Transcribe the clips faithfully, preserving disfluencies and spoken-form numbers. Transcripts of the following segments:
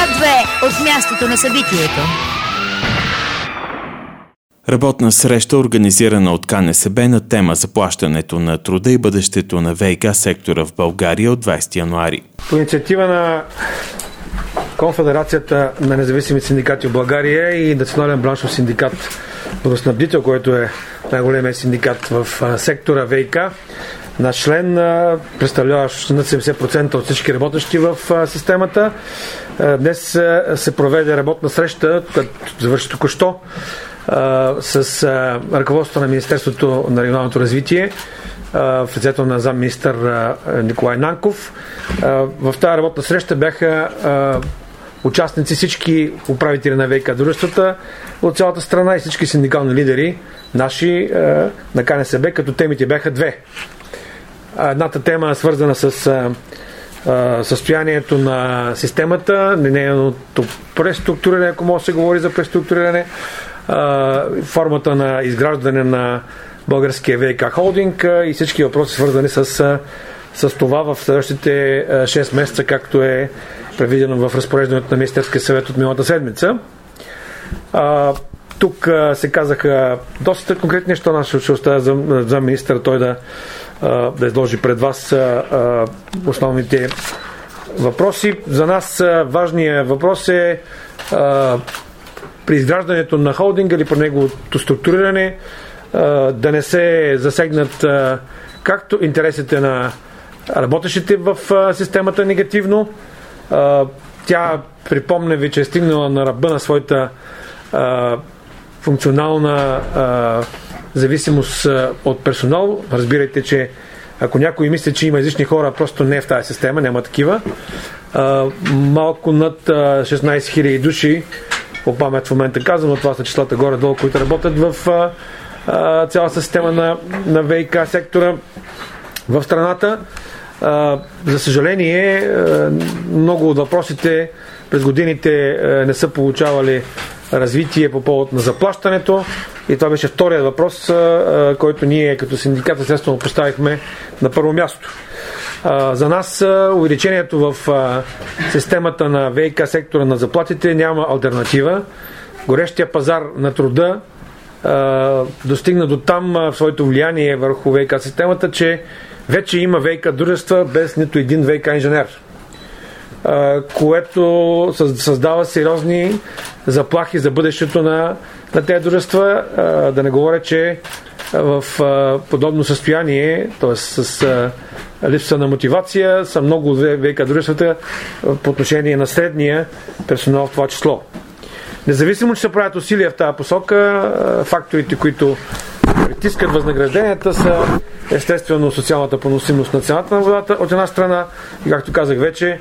Град две от мястото на събитието. Работна среща, организирана от К Н С Б на тема заплащането на труда и бъдещето на ВиК сектора в България от двайсети януари. По инициатива на Конфедерацията на независими синдикати в България и Национален браншов синдикат Водоснабдител, който е най-големият синдикат в сектора ВиК, наш член, представляващ над седемдесет процента от всички работещи в системата. Днес се проведе работна среща, която завърши току-що, с ръководството на Министерството на регионалното развитие в лицето на замминистър Николай Нанков. В тази работна среща бяха участници всички управители на ВиК дружествата от цялата страна и всички синдикални лидери наши на К Н С Б, като темите бяха две. Едната тема е свързана с състоянието на системата, нейното преструктуриране, ако може да се говори за преструктуриране, формата на изграждане на българския ВиК холдинг и всички въпроси свързани с, с това в следващите шест месеца, както е предвидено в разпореждането на Министерския съвет от миналата седмица. А, тук а, се казаха доста конкретни неща, аз ще оставя за, за министър той да, а, да изложи пред вас а, основните въпроси. За нас а, важният въпрос е а, при изграждането на холдинга или при неговото структуриране а, да не се засегнат а, както интересите на работещите в а, системата негативно. А, тя, припомня ви, че е стигнала на ръба на своята а, функционална а, зависимост а, от персонал. Разбирайте, че ако някой мисли, че има излишни хора, просто не е в тази система, няма такива. А, малко над а, шестнайсет хиляди души, по памет в момента казвам, но това са числата горе-долу, които работят в а, а, цялата система на, на ВиК сектора в страната. А, за съжаление, а, много от въпросите през годините а, не са получавали развитие по повод на заплащането и това беше вторият въпрос, а, който ние като синдикат естествено поставихме на първо място. А, за нас а, увеличението в а, системата на ВиК сектора на заплатите няма алтернатива. Горещия пазар на труда а, достигна до там а, в своето влияние върху ВиК системата, че вече има ВиК дружества без нито един ВиК инженер, а, което създава сериозни заплахи за бъдещето на, на тези дружества. А, да не говоря, че в а, подобно състояние, т.е. с а, липса на мотивация, са много ВиК дружествата по отношение на средния персонал в това число. Независимо, че се правят усилия в тази посока, факторите, които притискат възнагражденията, са естествено социалната поносимост на цената на водата от една страна и, както казах вече,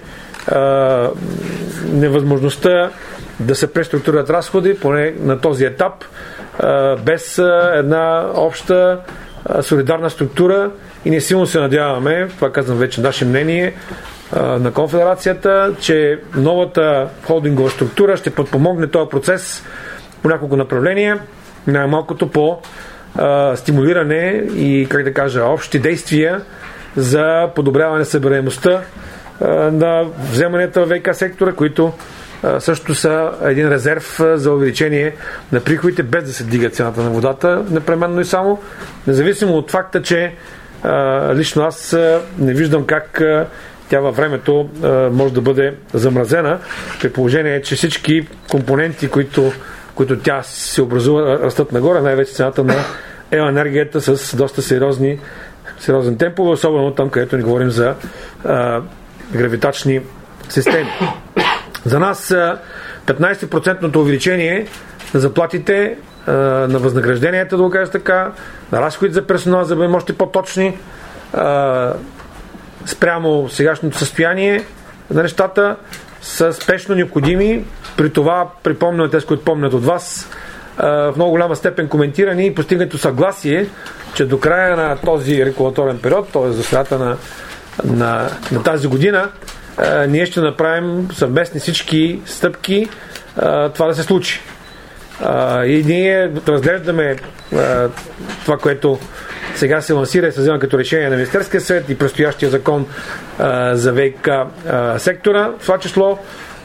невъзможността да се преструктурират разходи, поне на този етап, без една обща солидарна структура и ние силно се надяваме, това казвам вече наше мнение на Конфедерацията, че новата холдингова структура ще подпомогне този процес по няколко направления, най-малкото по а, стимулиране и, как да кажа, общи действия за подобряване събираемостта а, на вземанията в ВиК сектора, които а, също са един резерв а, за увеличение на приходите, без да се дига цената на водата непременно и само, независимо от факта, че а, лично аз а, не виждам как а, тя във времето а, може да бъде замразена, при положение, че всички компоненти, които, които тя се образува, растат нагоре, най-вече цената на електроенергията с доста сериозни, сериозен темпове, особено там, където ни говорим за а, гравитачни системи. За нас а, петнайсет процента увеличение на заплатите, а, на възнагражденията, да го кажа така, на разходите за персонал, за да бъдем още по-точни, а, спрямо сегашното състояние на нещата, са спешно необходими. При това, припомням тези, които помнят от вас, в много голяма степен коментирани и постигнато съгласие, че до края на този регулаторен период, т.е. за средата на, на, на тази година, ние ще направим съвместни всички стъпки това да се случи. И ние разглеждаме това, което сега се лансира и се взема като решение на Министерския съвет и предстоящия закон а, за ВиК а, сектора. В това число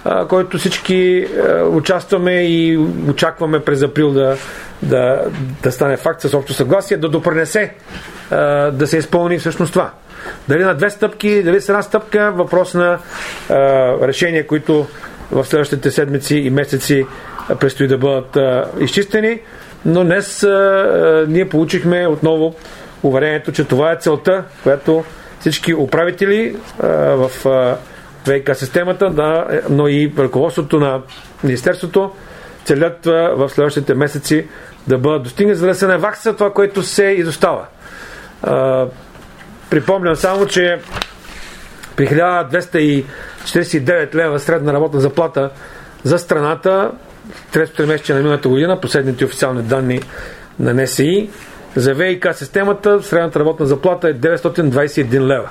а, който всички а, участваме и очакваме през април да, да, да стане факт с общо съгласие, да допринесе а, да се изпълни всъщност това. Дали на две стъпки, дали с една стъпка, въпрос на а, решения, които в следващите седмици и месеци предстои да бъдат а, изчистени, но днес а, а, ние получихме отново уверението, че това е целта, която всички управители а, в а, ВиК системата, да, но и ръководството на Министерството целят а, в следващите месеци да бъдат достигнати, за да се навакса това, което се изостава. А, припомням само, че при хиляда двеста четиридесет и девет лева средна работна заплата за страната в третото тримесечие на миналата година, последните официални данни на НСИ, за ВиК системата средната работна заплата е деветстотин двадесет и един лева.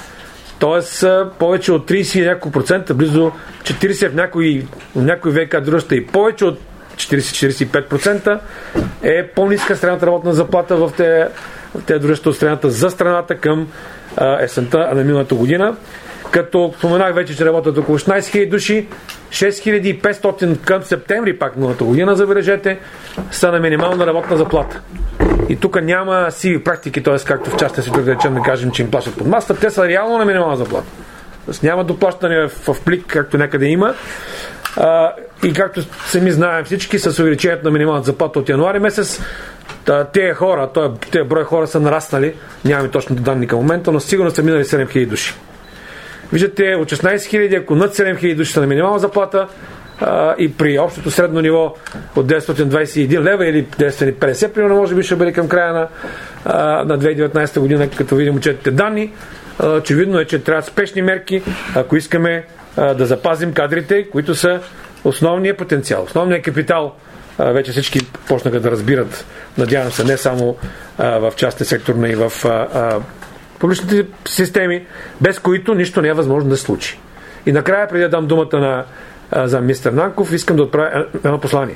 Тоест повече от тридесет и няколко процента, близо четиридесет в някои, в някои ВиК дружества и повече от четиридесет до четиридесет и пет процента е по-ниска средната работна заплата в тези, в тези дружества от страната за страната към а, есента на миналата година. Като споменах вече, че работят около шестнадесет хиляди души, шест хиляди и петстотин към септември пак миналата година, забележете, са на минимална работна заплата. И тук няма сиви практики, т.е. както в частния сектор, да речем, да кажем, че им плащат под масата, те са реално на минимална заплата. Тоест няма доплащане в, в плик, както някъде има. А, и както сами знаем всички, с увеличението на минималната заплата от януари месец, тези хора, тези брой хора са нараснали, нямаме точно данни към момента, но сигурно са минали седем хиляди души. Виждате, от шестнадесет хиляди, ако над седем хиляди души са на минимална заплата, а, и при общото средно ниво от деветстотин двадесет и един лева или деветстотин и петдесет, примерно, може би ще бъде към края на, а, на две хиляди и деветнадесета година, като видим отчетите данни. А, очевидно е, че трябват спешни мерки, ако искаме а, да запазим кадрите, които са основният потенциал, основният капитал. А, вече всички почнаха да разбират, надявам се, не само а, в частния сектор, но и в а, а, публичните системи, без които нищо не е възможно да се случи. И накрая, преди да дам думата на а, за мистер Нанков, искам да отправя едно послание.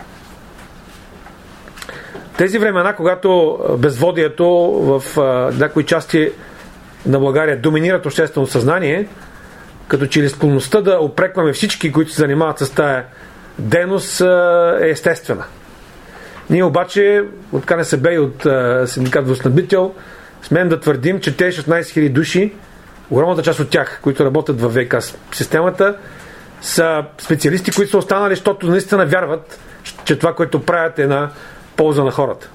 Тези времена, когато безводието в а, някои части на България доминират обществено съзнание, като че ли склонността да упрекваме всички, които се занимават с тая дейност, е естествена. Ние обаче от КНСБ и от синдикат Водоснабдител смеем да твърдим, че те шестнадесет хиляди души, огромната част от тях, които работят в ВиК системата, са специалисти, които са останали, защото наистина вярват, че това, което правят, е на полза на хората.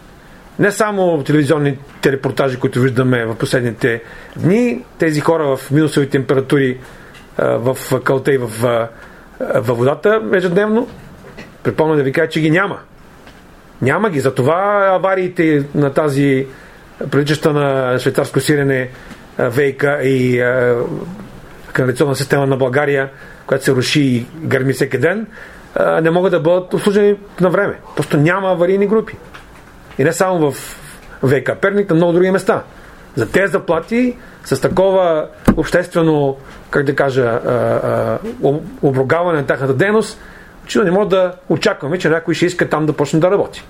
Не само телевизионните репортажи, които виждаме в последните дни, тези хора в минусови температури в калта и в, във водата ежедневно, припомням да ви кажа, че ги няма. Няма ги. Затова авариите на тази приличаща на швейцарско сирене ВиК и канализационна система на България, която се руши и гърми всеки ден, не могат да бъдат обслужени на време. Просто няма аварийни групи. И не само в ВиК Перник, на много други места. За тези заплати, с такова обществено, как да кажа, обругаване на тяхната дейност, че не може да очакваме, че някой ще иска там да почне да работи.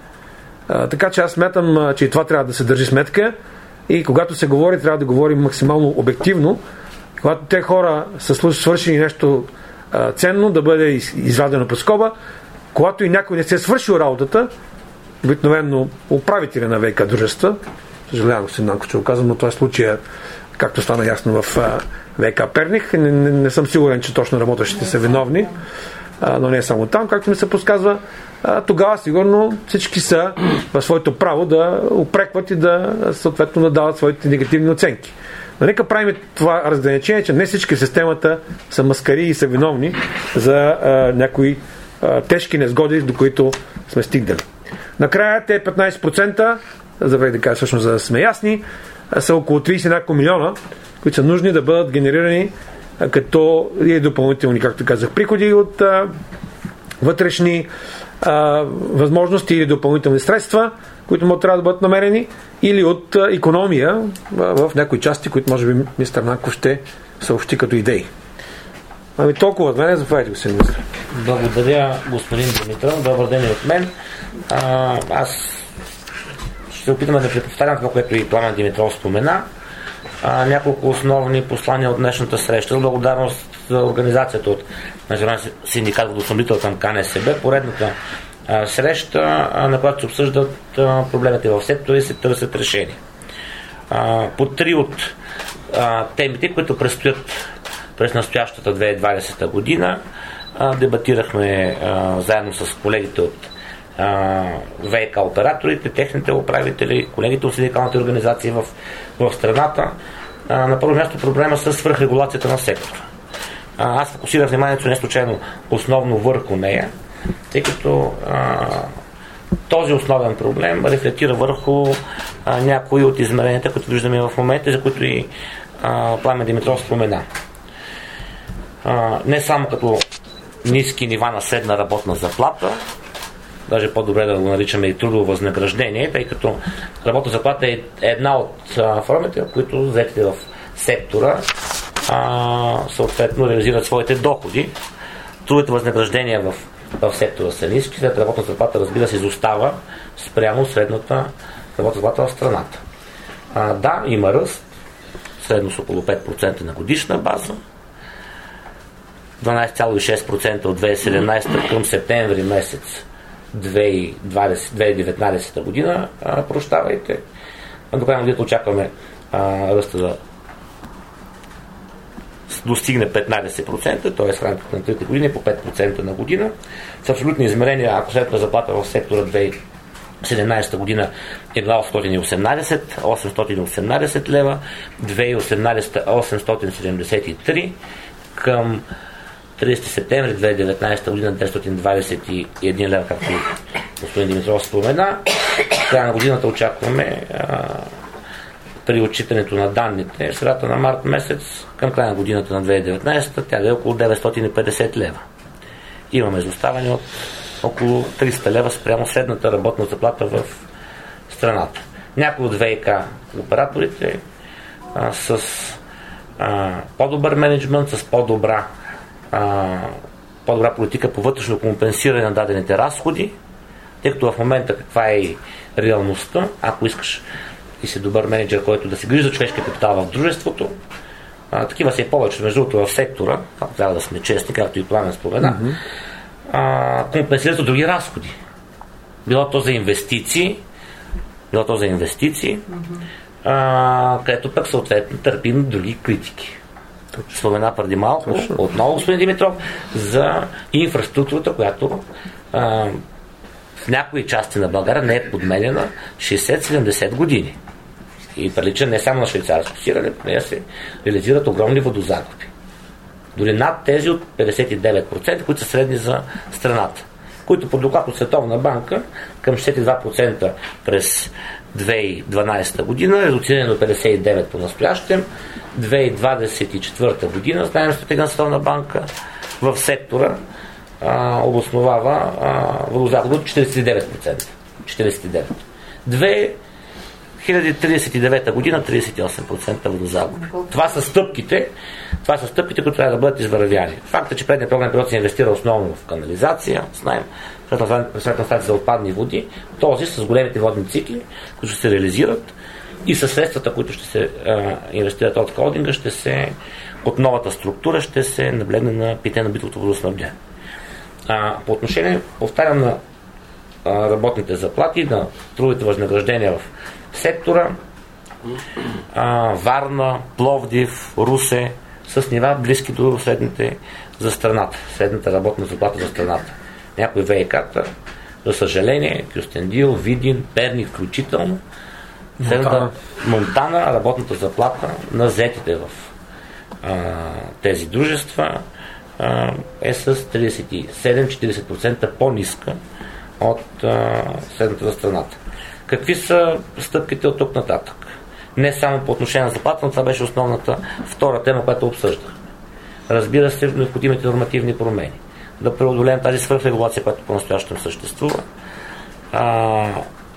А, така че аз смятам, че и това трябва да се държи сметка и когато се говори, трябва да говорим максимално обективно. Когато те хора са свършили нещо а, ценно, да бъде извадено по скоба. Когато и някой не се е свършил работата, обикновено управителя на ВиК дружества, съжалявам, господин Нанков, че го казвам, но това е случая, както стана ясно в а, ВиК Перник. Не, не, не съм сигурен, че точно работещите са виновни, а, но не е само там, както ми се подсказва. А, тогава сигурно всички са в своето право да упрекват и да съответно да дават своите негативни оценки. Но нека правим това разграничение, че не всички в системата са маскари и са виновни за а, някои а, тежки незгоди, до които сме стигнали. Накрая те петнадесет процента, за да кажа всъщност, за да сме ясни, са около тридесет няколко милиона, които са нужни да бъдат генерирани а, като и допълнителни, както казах, приходи от а, вътрешни а, възможности или допълнителни средства, които могат трябва да бъдат намерени, или от а, икономия в, в някои части, които може би мистер Нанков ще съобщи като идеи. Ами толкова от мен, заповядайте, господин министър. Благодаря, господин Димитров. Добър ден и от мен. А, аз ще се опитам да преповтарям това, което и Пламен Димитров спомена. А, няколко основни послания от днешната среща. Благодарност организацията от Националния синдикат водоснабдител към КНСБ, поредната а, среща, а, на която се обсъждат а, проблемите в сектора и се търсят решения. А, по три от а, темите, които предстоят през настоящата две хиляди и двадесета година, а, дебатирахме а, заедно с колегите от ВиК операторите, техните управители, колегите от синдикалните организации в, в страната. А, на първо място проблема с свръхрегулацията на сектора. А, аз фокусирах вниманието не случайно основно върху нея, тъй като а, този основен проблем рефлектира върху а, някои от измеренията, които виждаме в момента, за които и а, Пламен Димитров спомена. А, не само като ниски нива на средна работна заплата, даже по-добре да го наричаме и трудово възнаграждение, тъй като работна заплата е една от а, формите, в които заетите в сектора а, съответно реализират своите доходи. Трудовите възнаграждения в, в сектора са ниски, след работна заплата, разбира се, изостава спрямо средната работна заплата в страната. А, да, има ръст, средно с около пет процента на годишна база, дванадесет цяло и шест процента от две хиляди и седемнадесета към септември месец две хиляди и деветнадесета година, а, прощавайте. До края на годината очакваме а, ръста да достигне петнадесет процента, т.е. в рамките на трите години по пет процента на година. С абсолютни измерения, ако средната заплата в сектора две хиляди и седемнадесета година е била осемстотин и осемнадесет лева, две хиляди и осемнадесета осемстотин седемдесет и три, към тридесети септември две хиляди и деветнадесета година деветстотин двадесет и един лева, както господин Димитров спомена. В края на годината очакваме а, при отчитането на данните в средата на март месец, към края на годината на две хиляди и деветнадесета, тя да е около деветстотин и петдесет лева. Имаме изоставане от около триста лева спрямо средната работна заплата в страната. Някои от ВиК операторите а, с а, по-добър менеджмент, с по-добра а, по-добра политика по вътрешно компенсиране на дадените разходи, тъй като в момента каква е и реалността, ако искаш и си добър менеджер, който да се грижи за човешкия капитал в дружеството, а, такива са и повече, между другото в сектора, ако трябва да сме честни, както и Пламен спомена, mm-hmm. а, компенсират от други разходи. Било то за инвестиции, било то за инвестиции, mm-hmm. а, където пък съответно търпим други критики. Спомена преди малко, Точно. отново господин Димитров, за инфраструктурата, която а, в някои части на България не е подменена шейсет-седемдесет години. И прилича не само на швейцарско сирене, но се реализират огромни водозагуби. Дори над тези от петдесет и девет процента, които са средни за страната. Които по доклад от Световна банка към шестдесет и два процента през две хиляди и дванадесета година, редуциране до петдесет и девет процента по настоящем, две хиляди двадесет и четвърта година, знаем стратегия на Световна банка, в сектора а, обосновава водозагуби от четиридесет и девет процента. четиридесет и девет процента. две хиляди тридесет и девета година тридесет и осем процента водозагуби. Това са стъпките, това са стъпките, които трябва да бъдат извървяни. Факт е, че предния програмен период се инвестира основно в канализация, знаем, средна станция за отпадни води, този с големите водни цикли, които ще се реализират и със средствата, които ще се а, инвестират от холдинга, ще се, от новата структура ще се наблегне на питейно-битовото водоснабдяване. По отношение, повтарям, на а, работните заплати, на трудовите възнаграждения в сектора, а, Варна, Пловдив, Русе, с нива близки до средните за страната, средната работна заплата за страната. Някои ВиК-та, за съжаление, Кюстендил, Видин, Перник включително, средната Монтана, работната заплата на заетите в а, тези дружества а, е с тридесет и седем до четиридесет процента по-ниска от а, средната за страната. Какви са стъпките от тук нататък? Не само по отношение на заплата, но това беше основната втора тема, която обсъждах. Разбира се, необходимите нормативни промени. Да преодолеем тази свръхрегулация, която по-настоящем съществува. А,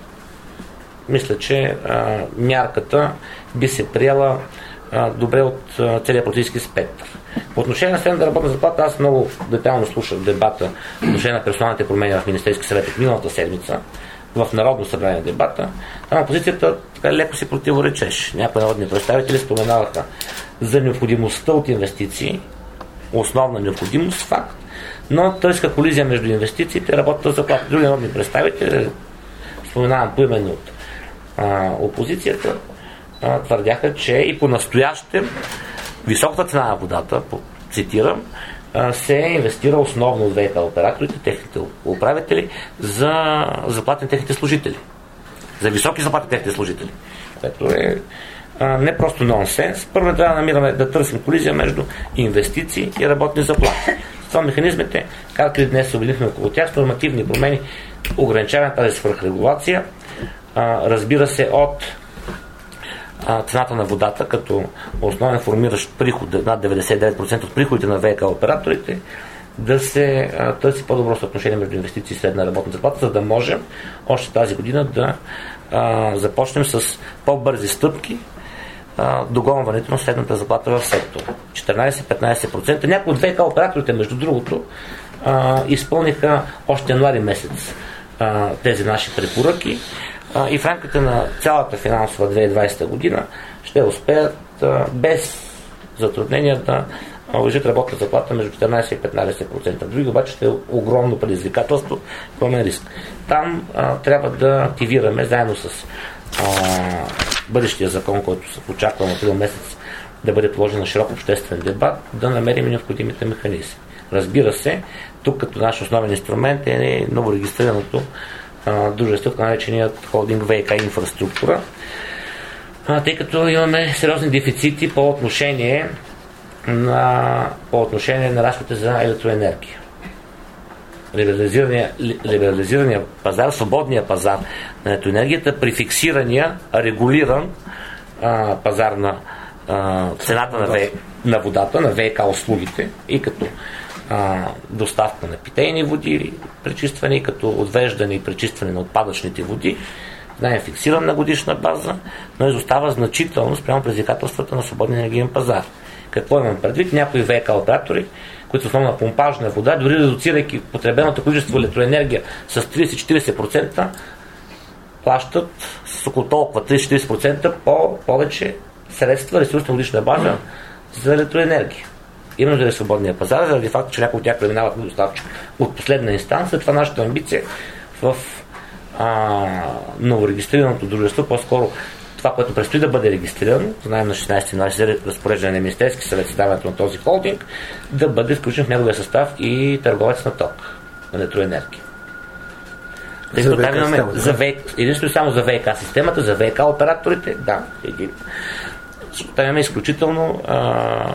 мисля, че а, мярката би се приела а, добре от а, целия политически спектър. По отношение на средната работна заплата, аз много детайлно слушах дебата по отношение на персоналните промени в Министерски съвет от миналата седмица, в Народно събрание дебата. Там опозицията така леко си противоречеше. Някои народни представители споменаваха за необходимостта от инвестиции основна необходимост, факт, но търска колизия между инвестициите и работата заплата. Други народни представители, споменавам поименно от а, опозицията, а, твърдяха, че и по-настоящем високата цена на водата, цитирам, се инвестира основно от ВиК операторите, техните управители, за заплати на техните служители. За високи заплати на техните служители. Което е а, не просто нонсенс. Първо трябва да намираме да търсим колизия между инвестиции и работни заплати. С това механизмите, както и днес се обединихме около тях, с нормативни промени, ограничаване на тази свръхрегулация, а, разбира се, от цената на водата като основен формиращ приход, над деветдесет и девет процента от приходите на ВиК операторите, да се а, търси по-добро съотношение между инвестиции и средна работна заплата, за да можем още тази година да а, започнем с по-бързи стъпки а, догонването на средната заплата в сектора. четиринадесет до петнадесет процента. Някои от ВиК операторите, между другото, а, изпълниха още януари месец а, тези наши препоръки. И в рамките на цялата финансова две хиляди и двадесета година ще успеят а, без затруднения да увеличат работната заплата между четиринадесет и петнадесет процента. Други обаче ще е огромно предизвикателство, огромен риск. Там а, трябва да активираме заедно с а, бъдещия закон, който се очаква на април месец да бъде положен на широк обществен дебат, да намерим необходимите механизми. Разбира се, тук като наш основен инструмент е новорегистрираното дружество, така нареченият холдинг ВиК инфраструктура, а, тъй като имаме сериозни дефицити по отношение на, по отношение на разходите за електроенергия. Либерализирания, либерализирания пазар, свободния пазар на електроенергията при фиксирания, регулиран а, пазар на а, цената на, ВИ, на водата, на ВиК услугите и като а, доставка на питейни води, пречистване и като отвеждане и пречистване на отпадъчните води, знаем, фиксиран на годишна база, но изостава значително спрямо предизвикателствата на свободния енергиен пазар. Какво имам предвид? Някои ВиК оператори, които са основна помпажна вода, дори редуцирайки потребеното количество електроенергия с тридесет до четиридесет процента, плащат с около толкова тридесет до четиридесет процента по повече средства, ресурсна годишна база за електроенергия. Именно заради свободния пазар, заради факта, че някои от тях преминават на доставчик от последна инстанция. Това нашата амбиция в а, новорегистрираното дружество, по-скоро това, което предстои да бъде регистрирано, знаем на шестнадесети януари разпореждане на Министерски съвет създаването на този холдинг, да бъде включен в неговия състав и търговец на ток, на електроенергия. Тъй като там имаме за ВиК, единствено само за ВиК системата, за ВиК операторите, да, един. Там имаме изключително а,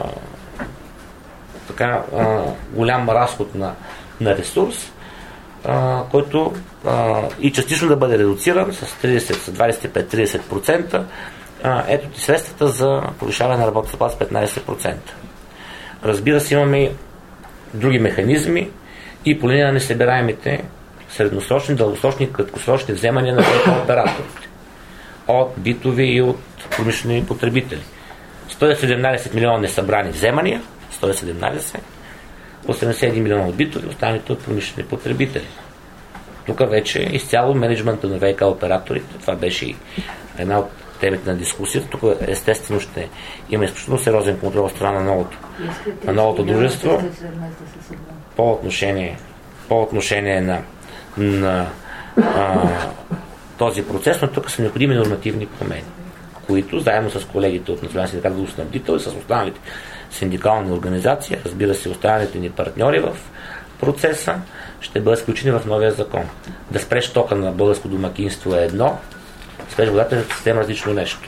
така а, голям разход на, на ресурс, а, който а, и частично да бъде редуциран с тридесет, с двадесет и пет до тридесет процента. А, ето ти средствата за повишаване на работната заплата с петнадесет процента. Разбира се, имаме и други механизми и по линия на несъбираемите средносрочни, дългосрочни, краткосрочни вземания на операторите от битови и от промишлени потребители. сто и седемнадесет милиона несъбрани вземания, сто и седемнадесет, осемдесет и един милиона от битови, останалите от промишлени потребители. Тук вече изцяло менеджмента на ВиК операторите, това беше и една от темите на дискусията. Тук естествено ще има изключително сериозен контрол от страна на новото, на новото дружество по отношение, по отношение на, на а, този процес, но тук са необходими нормативни промени, които заедно с колегите от Националния синдикат водоснабдител и с останалите синдикални организации, разбира се, останалите ни партньори в процеса, ще бъдат включени в новия закон. Да спреш тока на българско домакинство е едно, спреш водата е съвсем различно нещо.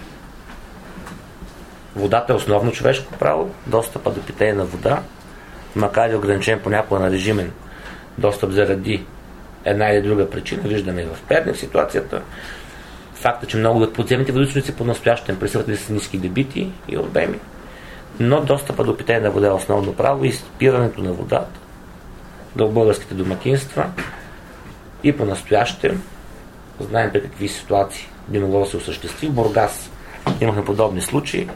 Водата е основно човешко право, достъпа до питейна вода, макар и ограничен понякога на режимен достъп заради една или друга причина, виждаме и в Перник ситуацията. Факта, че много от подземните водоизточници по-настоящем присъстват с ниски дебити и обеми, но достъпа до питейна вода е основно право и спирането на водата до българските домакинства и по-настоящем знаем при какви ситуации би могло да се осъществи. В Бургас имахме подобни случаи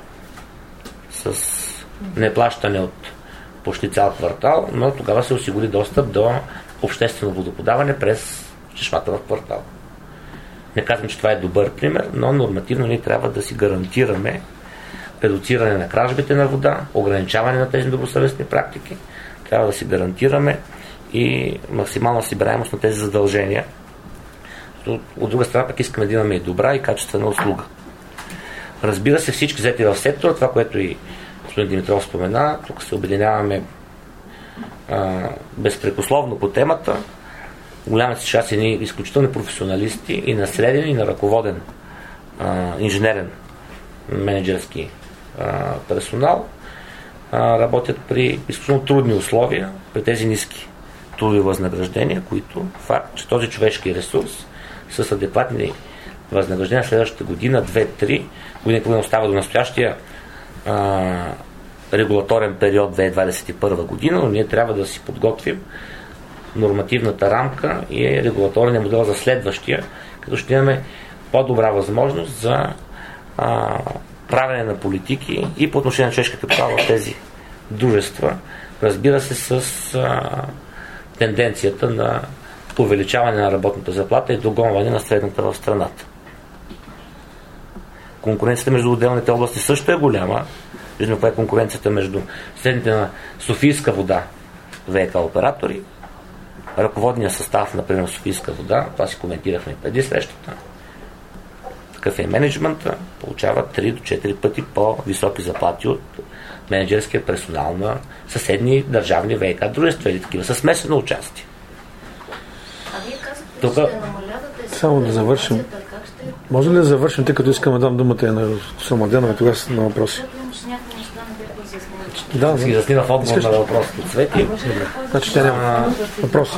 с неплащане от почти цял квартал, но тогава се осигури достъп до обществено водоподаване през чешмата в квартал. Не казвам, че това е добър пример, но нормативно ние трябва да си гарантираме редуциране на кражбите на вода, ограничаване на тези добросъвестни практики. Трябва да си гарантираме и максимална събираемост на тези задължения. От друга страна пък искаме да имаме и добра и качествена услуга. Разбира се, всички взети в сектора, това, което и господин Димитров спомена, тук се обединяваме а, безпрекословно по темата. Голямата си част са едни изключителни професионалисти и на среден и на ръководен а, инженерен менеджерски а, персонал а, работят при изключително трудни условия, при тези ниски трудови възнаграждения, които факт, че този човешки ресурс с адекватни възнаграждения следващата година, две-три години, когато остава до настоящия а, регулаторен период две хиляди двадесет и първа година, но ние трябва да си подготвим нормативната рамка и регулаторния модел за следващия, като ще имаме по-добра възможност за а, правене на политики и по отношение на човешка капитал в тези дружества, разбира се с а, тенденцията на увеличаване на работната заплата и догонване на средната в страната. Конкуренцията между отделните области също е голяма. Виждаме каква е конкуренцията между средните на Софийска вода ВиК оператори, ръководния състав, например, Софийска вода, това си коментирахме преди срещата, такъв е менеджмента, получава три до четири пъти по-високи заплати от менеджерския персонал на съседни държавни ВиК дружества или такива със смесено участие. А вие казахте, Тук... че ще намалявате... Само да завършим. Може ли да завършим, тъй като искам да дам думата на Самоденова тогава на въпроси? Да, да. Изясни в отговор на въпросите. Цвети. Значи тя няма въпрос.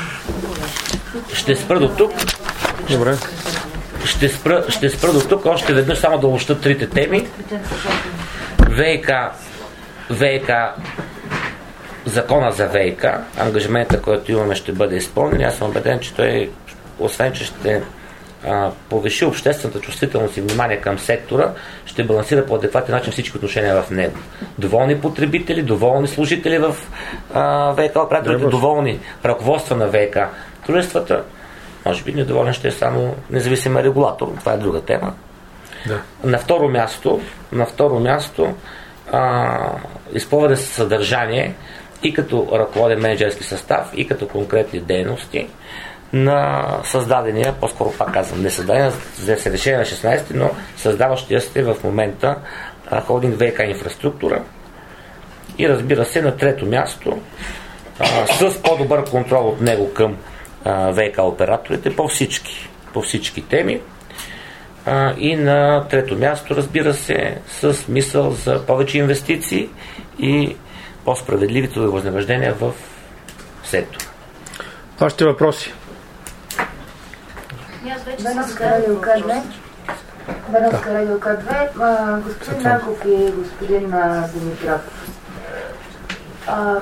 Ще спра до тук. Добре. Ще спра, ще спра до тук. Още веднъж само да обобща трите теми. ВиК, ВиК, закона за ВиК, ангажимента, който имаме, ще бъде изпълнен. Аз съм убеден, че той, освен че ще а, повиши обществената чувствителност и внимание към сектора, ще балансира по адекватен начин всички отношения в него. Доволни потребители, доволни служители в а, ВиК операторите, доволни ръководства на ВиК дружествата. Може би недоволен ще е само независим регулатор. Това е друга тема. Да. На второ място, на второ място а, използване съдържание и като ръководен менеджерски състав, и като конкретни дейности на създадения, по-скоро пак казвам, не създадения, за се решение на шестнадесети, но създаващия се в момента а, холдинг ВиК инфраструктура. И разбира се, на трето място, а, с по-добър контрол от него към а, ВиК операторите по всички, по всички теми. А, и на трето място, разбира се, с мисъл за повече инвестиции и по-справедливите възнаграждения в сектора. Вашите въпроси? Беновска радио К две. Беновска радио К две. Господин Нанков и господин Димитров. А,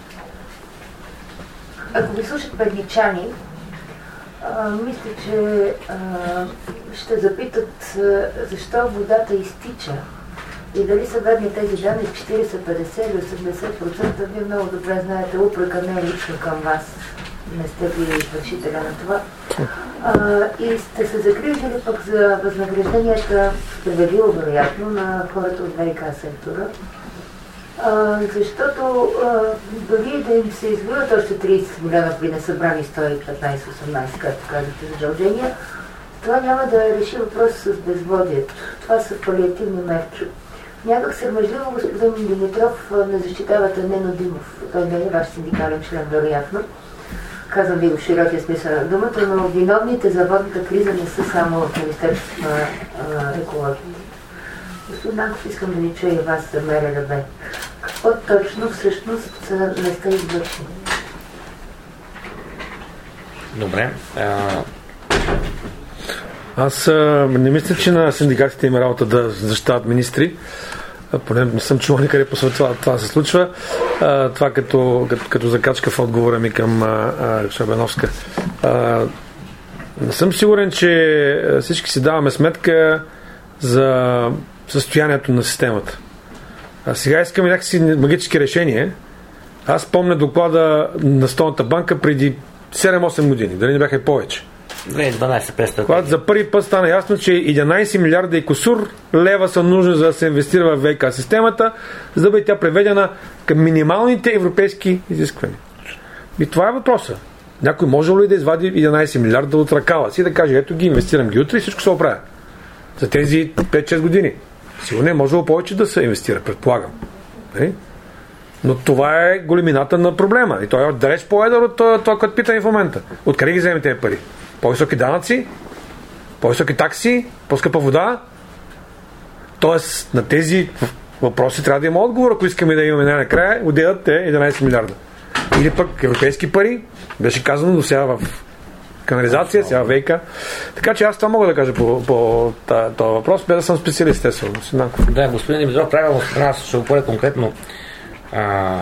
ако ви слушат перничани, а, мисля, че а, ще запитат а, защо водата изтича и дали са верни тези данни четиридесет, петдесет или осемдесет процента. Вие много добре знаете, упрека не е лично към вас. Не сте били извършителя на това. А, и сте се загрижили пък за възнагражденията, справедливо вероятно, на хората от ВиК сектора. А, защото а, дори да им се извиват още тридесет милиона при несъбрани сто и петнадесет осемнадесет, както казвате, задължения, това няма да реши въпроса с безводието. Това са палиативни мерки. Някак срамежливо, господин Димитров, не защитавате Нено Димов. Той не е ваш синдикален член, вероятно. Казвам ви го в широкия смисъл на думата, но виновните за водната криза не са само в Министерството на екологията. Господин Нанков, искам да ни чуя и вас за МРРБ. Какво точно всъщност не сте извършили? Добре. А... Аз а, не мисля, че на синдикатите има работа да защитават министри. А, поне не съм чувал никъде по света това, това се случва. А, това като, като, като закачка в отговора ми към Шабеновска. Не съм сигурен, че всички си даваме сметка за състоянието на системата. А сега искаме някакси магически решения. Аз помня доклада на Столната банка преди седем-осем години, дали не бяха и повече. две хиляди и дванадесета през стратегия. Когато за първи път стана ясно, че единадесет милиарда и кусур лева са нужни за да се инвестира в ВиК системата, за да бъде тя преведена към минималните европейски изисквания. И това е въпроса. Някой може ли да извади единадесет милиарда от ръкава си и да каже, ето ги, инвестирам ги утре и всичко се оправя. За тези пет-шест години. Сигурно е можело повече да се инвестира, предполагам. Не? Но това е големината на проблема. И той е далеч по-едър от това, което питаме в момента. Откъде ги вземе тези пари? По-високи данъци? По-високи такси? По-скъпа вода? Тоест, на тези въпроси трябва да има отговор, ако искаме да имаме най-накрая, отделят те единадесет милиарда. Или пък европейски пари, беше казано до сега в канализация, сега ВиК. Така че аз това мога да кажа по, по този въпрос, без да съм специалист, естествено. Да, господин Димитров, правилно спомена, аз ще говоря конкретно а,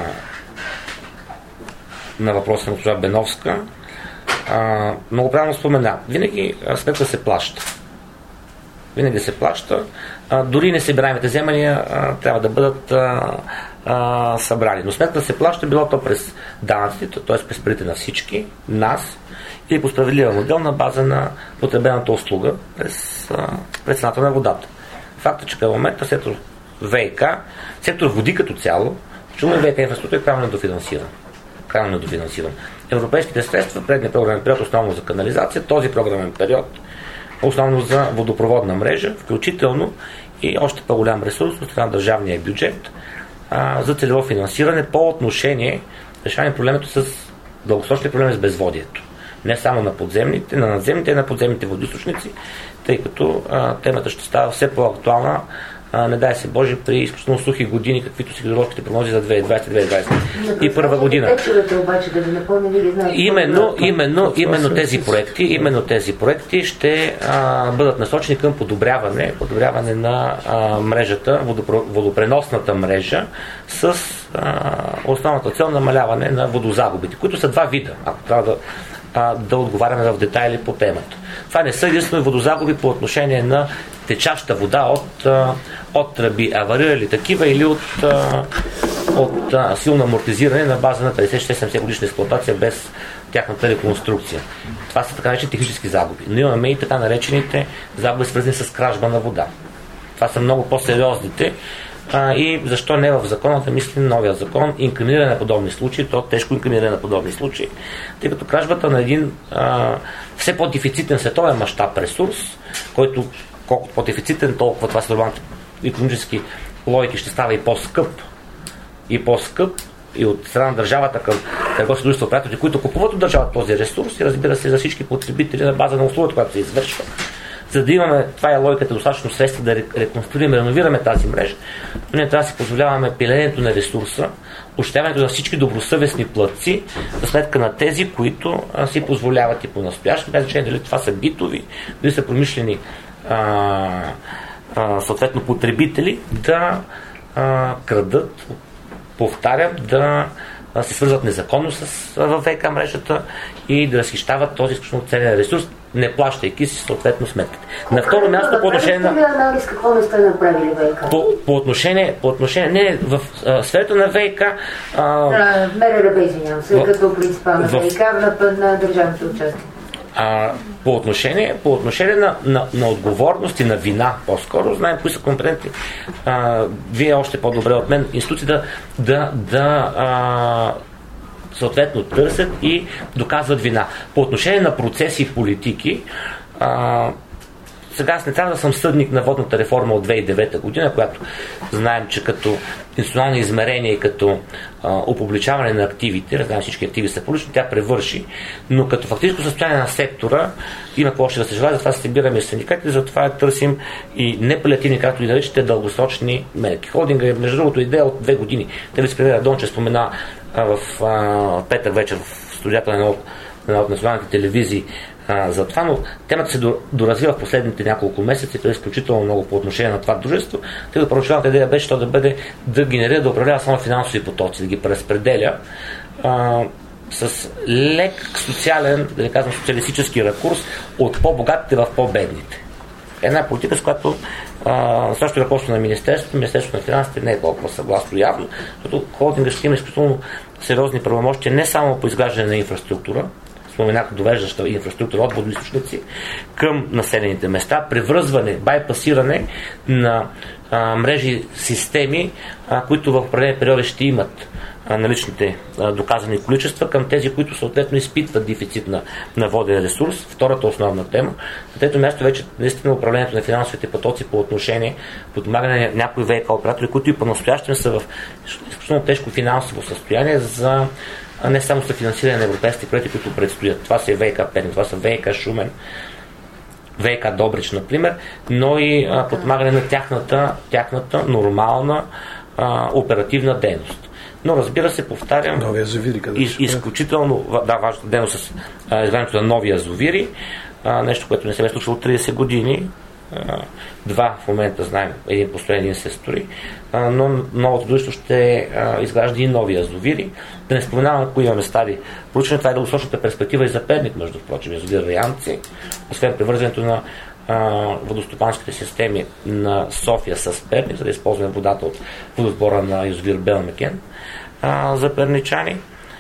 на въпроса на госпожа Беновска. А, много правилно спомена. Винаги сметка се плаща. Винаги се плаща. А, дори несъбираемите вземания а, трябва да бъдат а, а, събрани. Но сметка се плаща било то през данъците, т.е. през парите на всички, нас, или по справедлива модел на база на потребената услуга през, а, през цената на водата. Факт е, че към момента сектор ВиК, сектор води като цяло, чума ВиК инфраструктура е правилно недофинансиран. Правилно недофинансиран. Европейските средства, предния програмен период, основно за канализация, този програмен период, основно за водопроводна мрежа, включително и още по-голям ресурс от страна на държавния бюджет а, за целево финансиране по отношение решаване проблемето с дългосрочни проблеми с безводието. Не само на подземните, на надземните, на подземните водоизточници, тъй като а, темата ще става все по-актуална, а, не дай се Боже, при изключително сухи години, каквито са хидроложките прогнози за две хиляди и двадесета - две хиляди и двадесета и първа година. Обаче, да ви напомня, ви знаете, именно, именно, именно тези проекти, именно тези проекти ще а, бъдат насочени към подобряване, подобряване на а, мрежата, водопро, водопреносната мрежа с а, основната цел намаляване на водозагубите, които са два вида, ако трябва да да отговаряме в детайли по темата. Това не са единствено водозагуби по отношение на течаща вода от, от тръби, аварирали такива или от, от силно амортизиране на база на петдесет - шестдесет - седемдесет годишна експлоатация без тяхната реконструкция. Това са така наречени технически загуби. Но имаме и така наречените загуби, свързани с кражба на вода. Това са много по-сериозните. А, и защо не в закона да мислим новия закон, инкриминиране на подобни случаи, то тежко инкриминиране на подобни случаи, тъй като кражбата на един а, все по-дефицитен световен мащаб ресурс, който колкото по-дефицитен, толкова това са нормалните икономически логики ще става и по-скъп. И по-скъп и от страна на държавата към търговски дружества оператори, които купуват от държавата този ресурс и разбира се за всички потребители на база на услугата, която се извършва. За да имаме, това е логиката, достатъчно средства да реконструираме, реновираме тази мрежа, но ние трябва да си позволяваме пиленето на ресурса, ощетяването на всички добросъвестни платци за сметка на тези, които а, си позволяват и по-настоящем, без значение дали това са битови, дали са промишлени а, а, съответно потребители, да а, крадат, повтарям, да се свързват незаконно с ВиК мрежата и да разхищават този изключително ценен ресурс, не плащайки си съответно сметките. На второ място по отношение на... анализ какво не сте направили ВиК? По, по отношение, по отношение, не, в а, сферата на ВиК... МРРБ, извинявам се, като принципал на ВиК на, на държавното участие. А, по отношение, по отношение на, на, на отговорност и на вина, по-скоро, знаем кои са компетентни. А, вие още по-добре от мен, институции да, да, да а, съответно търсят и доказват вина. По отношение на процеси и политики, а, сега аз не трябва да съм съдник на водната реформа от две хиляди и девета година, която знаем, че като институционални измерения и като а, опубличаване на активите, разбирам всички активи са публични, тя превърши, но като фактическо състояние на сектора има какво още да се желая, затова се събираме синдикатите, затова търсим и непалиативни, както и наричате, дългосрочни мерки. Холдинга е, между другото, идея от две години. Те вице-премиерът Дончев спомена а, в а, петък вечер в студията на една от, на от националните телевизии за това, но темата се доразвива в последните няколко месеца и това е изключително много по отношение на това дружество, тъй като първоначалната идея беше то да бъде да генерира, да управлява само финансови потоци, да ги преразпределя а, с лек социален, да не казвам социалистически ракурс от по-богатите в по-бедните. Една политика, с която също ръководството на Министерството, Министерството на финансите не е толкова съгласно явно, защото холдинга ще има изключително сериозни правомощия не само по изграждане на инфраструктура, споменах, довеждаща инфраструктура от водоизточници към населените места, превръзване, байпасиране на а, мрежи, системи, а, които в определени периоди ще имат а, наличните а, доказани количества към тези, които съответно изпитват дефицит на, на воден ресурс. Втората основна тема. На трето място вече наистина управлението на финансовите потоци по отношение подпомагане на някои ВиК оператори, които и по-настоящем са в изключително тежко финансово състояние за не само за финансиране на европейските проекти, които предстоят. Това са ВиК Перник, това са ВиК Шумен, ВиК Добрич, например, но и а, подпомагане на тяхната, тяхната нормална а, оперативна дейност. Но разбира се, повтарям, нови язовири, из, изключително да, важната дейност с изграждането на нови язовири, а, нещо, което не се бе случило трийсет години. Два в момента знаем, един построен, един се строи, но новото дружество ще изгражда и нови язовири. Да не споменавам, ако имаме стари проучвания, това е дългосрочната перспектива и за Перник, между прочим, язовир Раянци, освен превързването на водостопанските системи на София с Перник, за да използваме водата от водосбора на язовир Белмекен за перничани.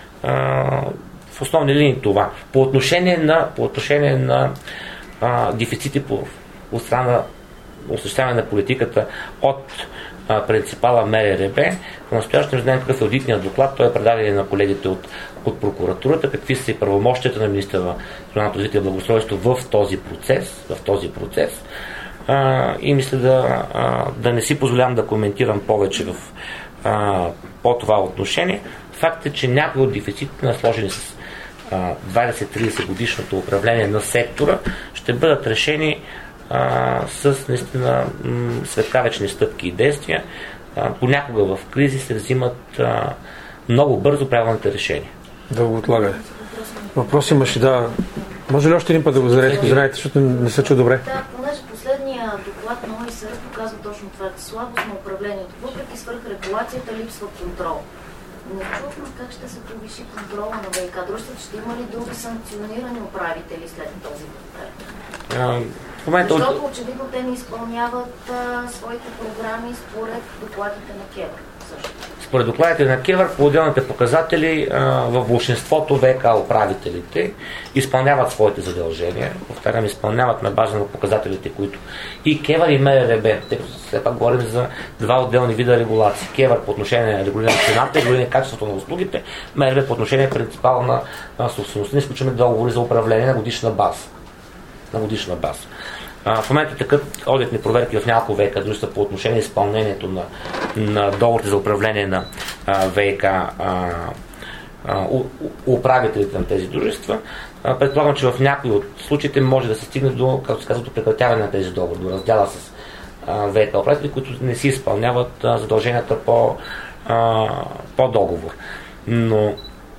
В основни линии това. По отношение на, по отношение на а, дефицити по от страна осъществяване на политиката от а, принципала МРРБ. В настоящем знаем какъв е одитният доклад. Той е предаден на колегите от, от прокуратурата, какви са и правомощията на министъра на националното развитие и благоустройство в този процес. В този процес. А, и мисля да, а, да не си позволявам да коментирам повече в, а, по това отношение. Факт е, че някои от дефицитите, насложени с двайсет-трийсет годишното управление на сектора, ще бъдат решени а, с наистина м- светкавечни стъпки и действия. А, понякога в кризи се взимат а, много бързо правилните решения. Дълго отлагане. Въпрос имаше, да. Може ли още един път да го зарете, знаете, защото не се чу добре? Да, понеже последния доклад на ОИСР показва точно това, че слабост на управлението. Въпреки свръхрегулацията липсва контрол. Не чухме как ще се повиши контрола на ВиК дружествата, ще има ли други санкционирани управители след този проект? В момента... Защото очевидно те не изпълняват а, своите програми според докладите на КЕВР. Също. Според докладите на КЕВР по отделните показатели в большинството ВиК управителите изпълняват своите задължения. Повтарям, изпълняват на база на показателите, които и КЕВР и МРРБ, тъй като все пак говорим за два отделни вида регулации. КЕВР по отношение на регулиране на цената, регулиране на качеството на услугите, МРРБ по отношение на принципала на, на собствеността. Не изключваме договори за управление на годишна база. На годишна база. В момента такът одитни проверки в няколко ВиК дружества по отношение на изпълнението на, на договорите за управление на а, ВиК а, а, у, управителите на тези дружества. А, предполагам, че в някои от случаите може да се стигне до, както се казва, до прекратяване на тези договори, до раздяла с а, ВиК управители, които не си изпълняват а, задълженията по, а, по договор. Но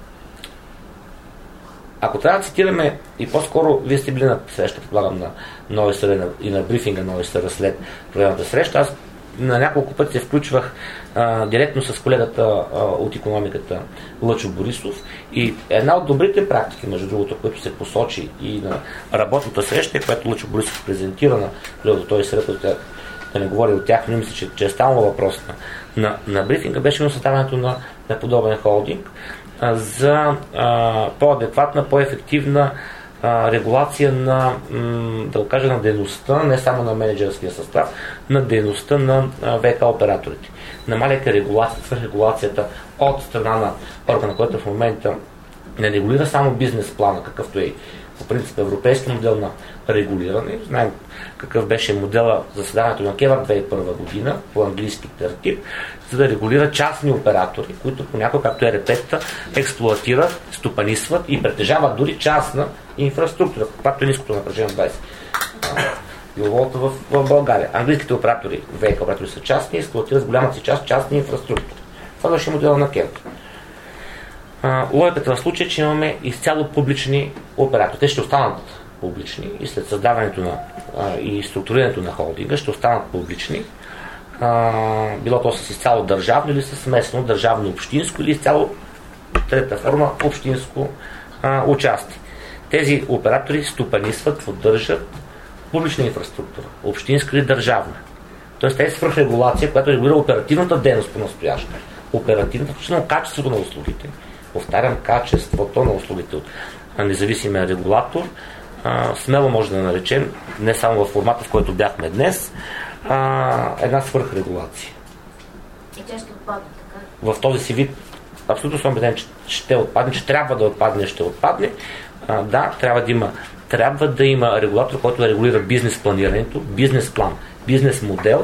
ако трябва да цитираме, и по-скоро вие сте били на среща, предполагам, на, на ОИСР и на брифинга на ОИСР след проведената среща, аз на няколко пъти се включвах а, директно с колегата а, от икономиката Лъчо Борисов, и една от добрите практики, между другото, което се посочи и на работната среща, която Лъчо Борисов презентира на колегата от ОИСР, да, да не говори от тях, но мисля, че, че е станало въпрос на, на, на брифинга, беше именно създаването на, на подобен холдинг за а, по-адекватна, по-ефективна а, регулация на, м, да го кажа, на дейността, не само на менеджерския състав, на дейността на а, ВиК операторите. Намаляйте регулацията, свръхрегулацията от страна на органа, който в момента не регулира само бизнес плана, какъвто е по принцип европейски модел на регулиране. Знаем какъв беше модела за създаването на КЕВР две хиляди и първа година по английски тертип, за да регулира частни оператори, които понякога, както е репетта, експлоатират, стопанисват и притежават дори частна инфраструктура, каквато е ниското напрежение двайсет киловолта в, в България. Английските оператори, ВиК оператори са частни и експлоатират голямата си част частни инфраструктури. Това беше модела на КЕВР. Логиката в случая, че имаме изцяло публични оператори. Те ще останат публични и след създаването на а, и структурирането на холдинга ще останат публични. А, било то с изцяло държавно или с местно, държавно общинско или изцяло трета форма общинско а, участие. Тези оператори стопанисват, поддържат публична инфраструктура, общинска или държавна. Тоест тези свръхрегулация, която регулира оперативната дейност по настояща. Оперативната, включително качеството на услугите, повтарям, качеството на услугите от независимия регулатор, а, смело може да наречем, не само в формата, в който бяхме днес, а, една свръхрегулация. И тя ще отпадне, така? В този си вид абсолютно съм убеден, че ще отпадне, че трябва да отпадне, ще отпадне. А, да, трябва да има трябва да има регулатор, който да регулира бизнес планирането, бизнес план, бизнес модел,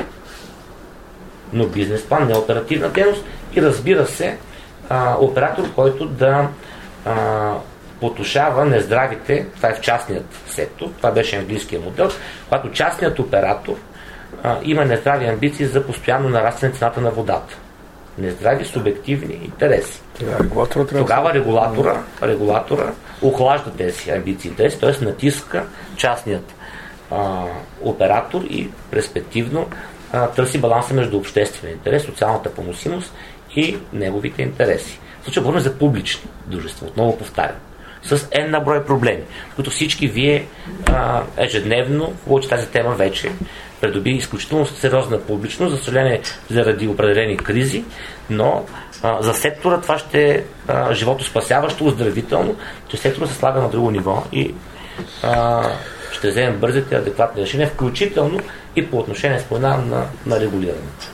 но бизнес план, не оперативна дейност и разбира се, а, оператор, който да а, потушава нездравите, това е в частният сектор, това беше английския модел, когато частният оператор а, има нездрави амбиции за постоянно нарастване цената на водата. Нездрави субективни интереси. Регулатора Тогава регулатора, регулатора охлажда тези амбиции, т.е. натиска частният а, оператор и перспективно а, търси баланса между обществения интерес, социалната поносимост и неговите интереси. В случая говорим за публични дружества, отново повтарям, с N на брой проблеми, които всички вие а, ежедневно, че тази тема вече придоби изключително сериозна публичност, за съжаление заради определени кризи, но а, за сектора това ще е животоспасяващо, оздравително, че сектора се слага на друго ниво и а, ще вземем бързите адекватни решения, включително и по отношение споменавам на, на регулирането.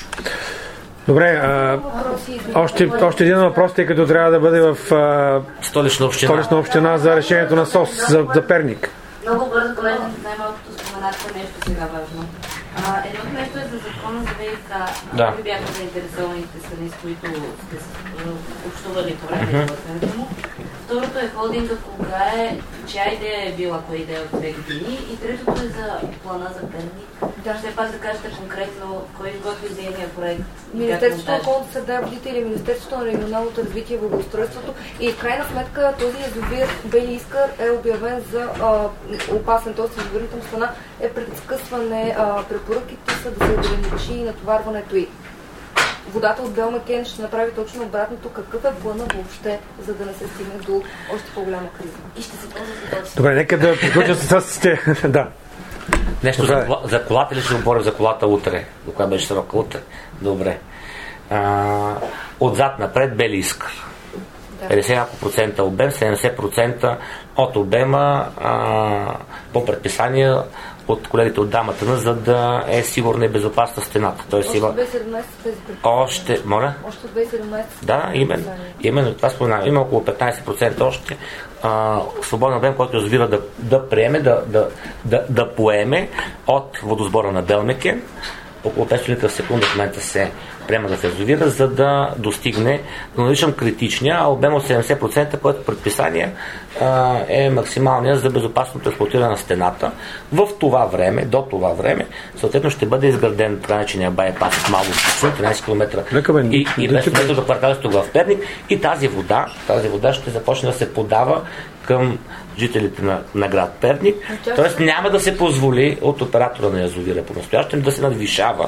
Добре, а, още, още един въпрос, тъй като трябва да бъде в а, Столична община. Столична община за решението на СОС за, за Перник. Много бързо, колеги, най-малкото споменахте нещо сега важно. А, едното нещо е за закона за ВиК. Да. Кои бяха заинтересованите страни, с които сте общували по време на вътването му. Второто е холдинга, кога е, чия идея е била, коя идея от две години. И третото е за плана за Перник. Да. Все пак да кажете конкретно кой изготви идейния проект. Министерството на околната среда и водите или Министерството на регионалното развитие и благоустройството. И в крайна сметка този язовир Бели Искър е обявен за а, опасен, т.е. язовирната му страна е пред скъсване. А, препоръките са да се ограничи натоварването й. Водата от Белмекен ще направи точно обратното. Какъв е плана въобще, за да не се стигне до още по-голяма криза? И ще се ползва за това. Добре, нека да приключим с те. Да. Нещо за, за колата или ще говорим за колата утре? До кога беше срока утре? Добре. А, отзад напред Бели Искър. петдесет няколко процента обем, седемдесет процента от обема а, по предписания от колегите от Дамата, за да е сигурна и безопасна стената. Тоест, още има... две хиляди и седемнадесета тези предписания. Още, моля? Още две хиляди и седемнадесета. Да, именно. Именно това споменавам. Има около петнадесет процента още а, свободен обем, който развива да, да приеме, да, да, да, да поеме от водосбора на Белмекен. Около петстотин литра в секунда в момента се приема да се язовира, за да достигне, но наричам критичния, а обем от седемдесет процента, който предписание а, е максималния за безопасното експлоатиране на стената. В това време, до това време, съответно ще бъде изграден така наречения байпас от Мало Бучно, тринадесет километра и, и без метра до кварталството в Перник, и тази вода, тази вода ще започне да се подава към жителите на, на град Перник. Тоест няма да се позволи от оператора на язовира по-настоящем да се надвишава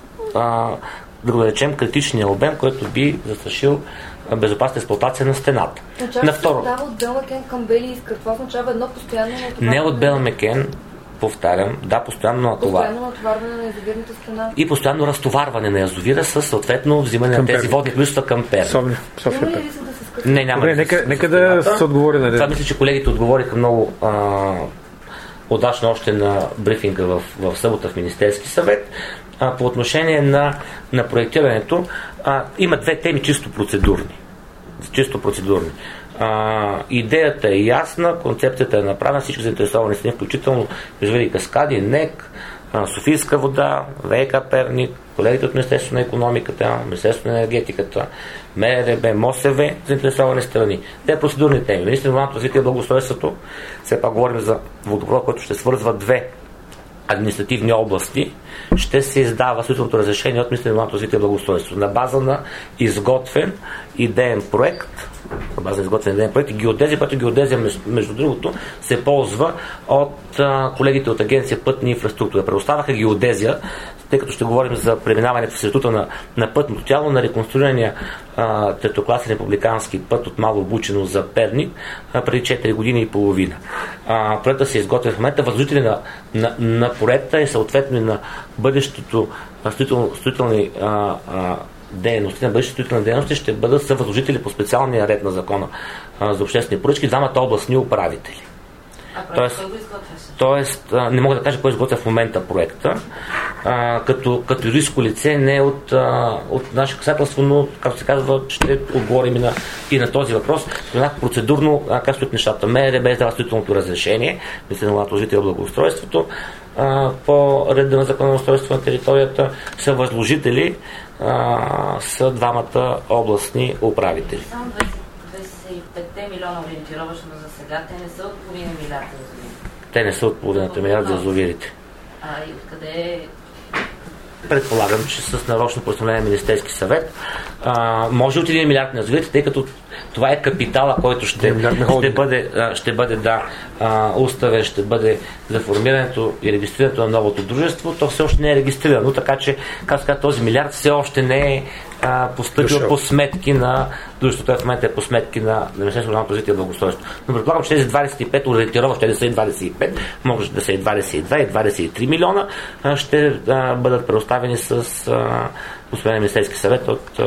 а, да го речем критичния обем, който би застрашил безопасна експлоатация на стената. На второ. Това от Белмекен към Бели Искър. Това означава едно постоянно натоварване. Не от Белмекен, повтарям, да, постоянно натоварване. Постоянно натоварване на язовирната стена. И постоянно разтоварване на язовира с съответно взимане към на тези водни количества към Перник. Няма ли риск да се скъсне? Не, няма. Добре, нека, нека да се отговори на това. Мисля, че колегите отговориха много а, удачно още на брифинга в, в събота в Министерски съвет. А, по отношение на, на проектирането, а, има две теми чисто процедурни. Чисто процедурни. А, идеята е ясна, концепцията е направена, всички заинтересовани страни, включително Язовири Каскади, НЕК, а, Софийска вода, ВиК Перник, колегите от Министерството на икономиката, Министерството на енергетиката, МРБ, МОСВ, заинтересовани страни. Те процедурни теми. Министерството на развитие и благоустройството, все пак говорим за водопровод, който ще свързва две административни области, ще се издава строителното разрешение от Министерството на развитие и благоустройство на база на изготвен идеен проект, на база на изготвен идеен проект и геодезия, която геодезия, между другото, се ползва от а, колегите от Агенция Пътна инфраструктура. Предоставяха геодезия, тъй като ще говорим за преминаването в института на, на пътното тяло на реконструирания третокласен републикански път от Мало Бучино за Перник а, преди четири години и половина. А, проекта се изготвя в момента. Възложители на, на, на проекта и съответно и на бъдещото строител, строителни а, а, дейности, на бъдещите строителни дейности ще бъдат съвъзложители по специалния ред на закона а, за обществени поръчки, двамата областни управители. А Тоест, кой го изготвяше? Тоест, а, не мога да кажа кой изготвя в момента проекта, а, като, като юридическо лице, не от, а, от наше касателство, но, както се казва, ще отговорим и на, и на този въпрос. Споменах процедурно, а, как стоят нещата. МРБ издава строителното разрешение, Министерството на развитие и благоустройството, а, по реда на закона на устройство на територията, са възложители, а, са двамата областни управители. Само двадесет и пет милиона ориентировъчно за сега, те не са от половина милиарда за язовирите. Те не са от половината милиард за язовирите. А и откъде е? Предполагам, че с нарочно постановление на Министерски съвет а, може от един милиард на язовирите, тъй като това е капитала, който ще, ще бъде, ще бъде да, а, уставен, ще бъде за формирането и регистрирането на новото дружество. То все още не е регистрирано, така че казка, този милиард все още не е а, постъпил по сметки на дружеството. Той в момента е по сметки на Министерството на развитие и благоустройство. Но предполагам, че тези двадесет и пет ориентировъчно, ще да са и двадесет и пет, може да са и двадесет и два и двадесет и три милиона, а, ще а, бъдат предоставени с постановление на Министерски съвет от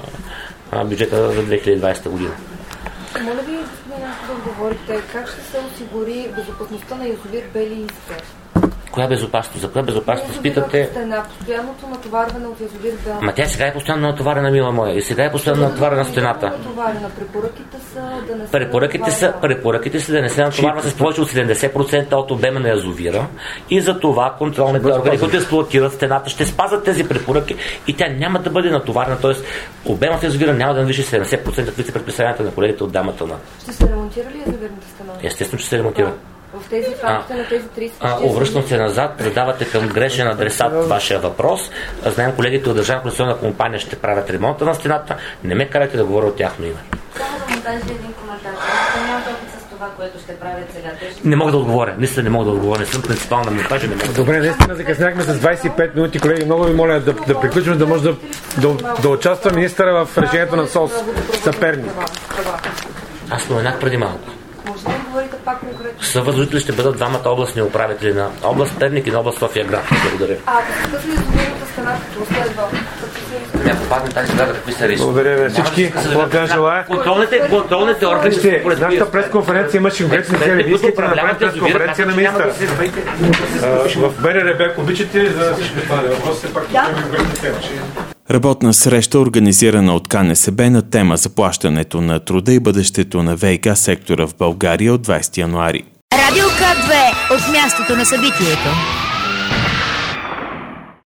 а, бюджета за две хиляди и двадесета година. Моля ви, господин Янков, да отговорите, как ще се осигури безопасността на язовир Бели Искър? Коя безопасност? За коя безопасност питате? Стена, постоянното натоварване от язовир Бели. Ма тя сега е постоянно натоварена, мила моя. И сега е постоянно натоварена стената. Натоварена. Препоръките са да не се Препоръките са, препоръките са да не се натоварва с повече от седемдесет процента от обема на язовира. И за това контролните органи, които експлоатират стената, ще спазват тези препоръки и тя няма да бъде натоварена. Тоест, обемът на язовира няма да надвиши седемдесет процента, какви са предписанията на колегите от дамата на. Ще се ремонтира ли язовирната стена? Естествено, че се ремонтира. В тези в рамките на тези тридесет А, обръщам се назад, задавате към грешен адресат вашия въпрос. Знаем, колегите от Държавна конституционна компания ще правят ремонта на стената. Не ме карайте да говоря от тяхно име. Само да му кажа един коментар. Те нямат опит с това, което ще правят сега. Не мога да отговоря. Наистина не мога да отговоря. Не съм принципал на монтажа. Не мога да... Добре, наистина закъсняхме с двадесет и пет минути, колеги. Много ви моля да, да приключим, да може да, да, да участва министъра в решението на СОС Съперник. Аз споменах преди малко. Може да говорите пак конкретно? Съвъзложители ще бъдат двамата областни управители на област Перник и на област София град. Благодаря. А, какъв ли язовирната стена, какво следва? Не попадне тази сграда, какви са рискове. Благодаря ви всички. Благодаря желая. Контролните, контролните органи ще... Нашата пресконференция имаше конкретни цели. Вие искате да направим пресконференция на министъра. В БНРБ, ако обичате, за всички това въпроси, пак да ми Работна среща, организирана от КНСБ на тема заплащането на труда и бъдещето на ВиК сектора в България от двадесети януари. Радио К две от мястото на събитието.